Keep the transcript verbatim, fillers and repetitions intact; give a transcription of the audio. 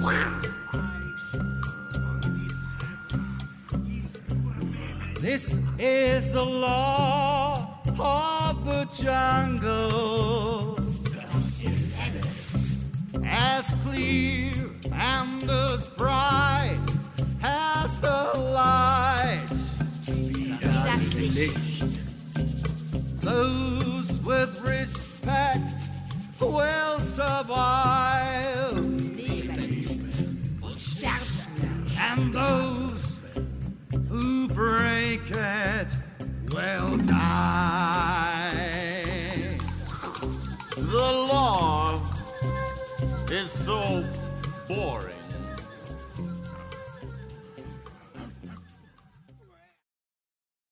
This is the law of the jungle, as clear and as bright as the light. Those with respect will survive, and those who break it will die. The law is so boring.